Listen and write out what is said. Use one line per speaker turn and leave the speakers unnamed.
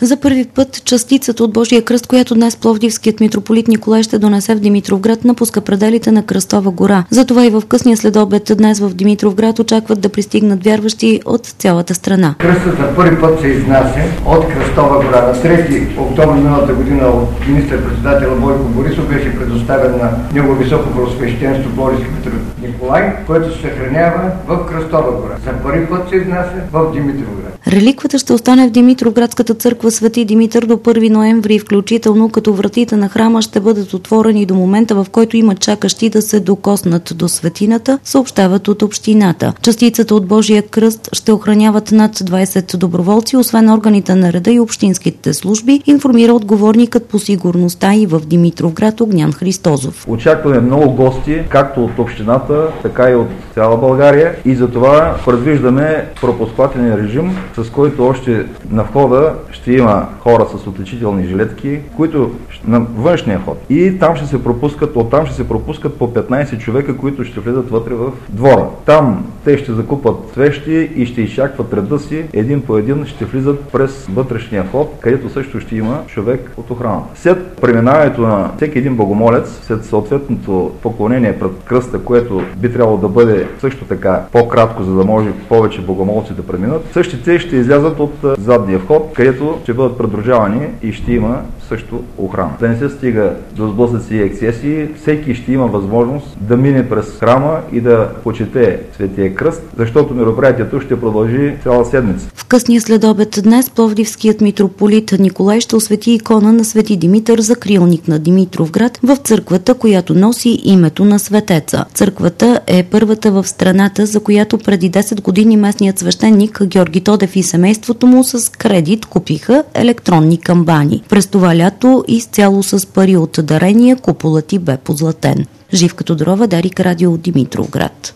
За първи път частицата от Божия кръст, която днес пловдивският митрополит Николай ще донесе в Димитровград, напуска пределите на Кръстова гора. Затова и в късния следобед днес в Димитровград очакват да пристигнат вярващи от цялата страна.
Кръстът за първи път се изнася от Кръстова гора. На 3 октомври миналата година от министър-председателя Бойко Борисов беше предоставен на него високо преосвещенство Пловдивски митрополит Николай, който се съхранява в Кръстова гора. За първи път се изнася в Димитровград.
Реликвата ще остане в Димитровградската църква Свети Димитър до 1 ноември, включително като вратите на храма ще бъдат отворени до момента, в който има чакащи да се докоснат до светината, съобщават от общината. Частицата от Божия кръст ще охраняват над 20 доброволци, освен органите на реда и общинските служби, информира отговорникът по сигурността и в Димитровград Огнян Христозов.
Очакваме много гости, както от общината, така и от цяла България, и затова предвиждаме пропускателен режим, с който още на входа ще има хора с отличителни жилетки, които на външния ход. И там ще се пропускат, оттам ще се пропускат по 15 човека, които ще влизат вътре в двора. Там те ще закупат свещи и ще изчакват реда си, един по един ще влизат през вътрешния ход, където също ще има човек от охраната. След преминаването на всеки един богомолец, след съответното поклонение пред кръста, което би трябвало да бъде също така по-кратко, за да може повече богомолци да преминат, същите ще излязат от задния вход, където ще бъдат придружавани и ще има също охрана. Да не се стига до сблъсъци и ексцесии, всеки ще има възможност да мине през храма и да почете Светия кръст, защото мероприятието ще продължи цяла седмица.
В късния следобед днес пловдивският митрополит Николай ще освети икона на Свети Димитър, закрилник на Димитровград, в църквата, която носи името на светеца. Църквата е първата в страната, за която преди 10 години местният свещеник Георги Тодев и семейството му с кредит купиха електронни камбани. През това лято изцяло с пари от дарения куполът й бе позлатен. Живка Тодорова, Дарик, Радио, Димитровград.